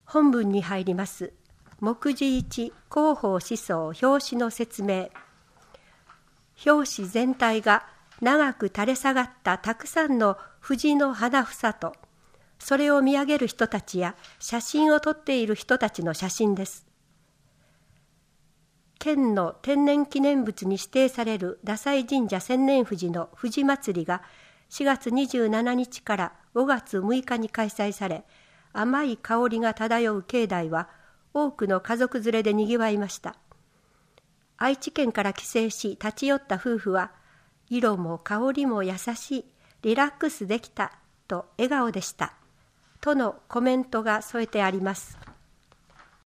本文に入ります。目次1、広報思想表紙の説明。表紙全体が長く垂れ下がったたくさんの藤の花房と、それを見上げる人たちや写真を撮っている人たちの写真です。県の天然記念物に指定される太宰神社千年藤の藤祭りが4月27日から5月6日に開催され、甘い香りが漂う境内は多くの家族連れでにぎわいました。愛知県から帰省し立ち寄った夫婦は、色も香りも優しい、リラックスできたと笑顔でしたとのコメントが添えてあります。